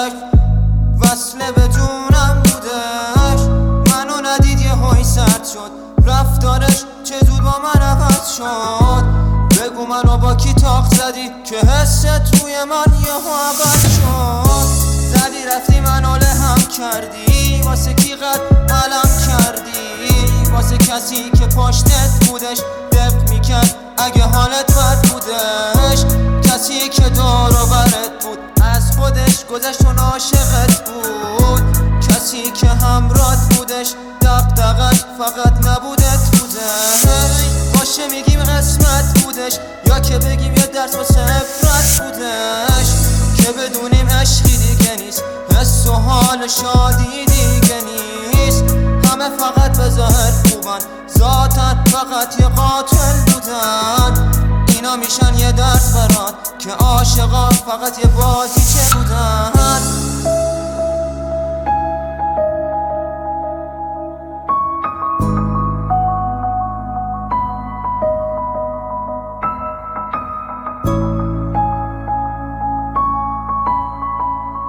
وصله به جونم بودش. منو ندید یه هایی سرد شد، رفتارش چه زود با من عوض شد. بگو منو با کی تاق زدی که حست روی من یه عوض شد. زدی رفتی منو لهم کردی، واسه کی قد علم کردی؟ واسه کسی که پشتت بودش دق میکرد اگه حالت بد بودش. کسی که دور و برت بود از خودش گذشت و عاشقت بود. کسی که همراهت بودش دغدغش فقط نبودت بودش. باشه میگیم قسمت بودش، یا که بگیم یه درس واسه عبرت بودش. که بدونیم عشقی دیگه نیست، حس و حال شادی دیگه نیست. همه فقط به ظاهر خوبن، ذاتن فقط یه قاتل بودن. اینا میشن یه درس برات که عاشقان فقط یه بازیچه بودن.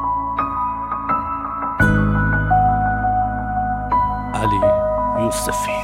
علی یوسفی.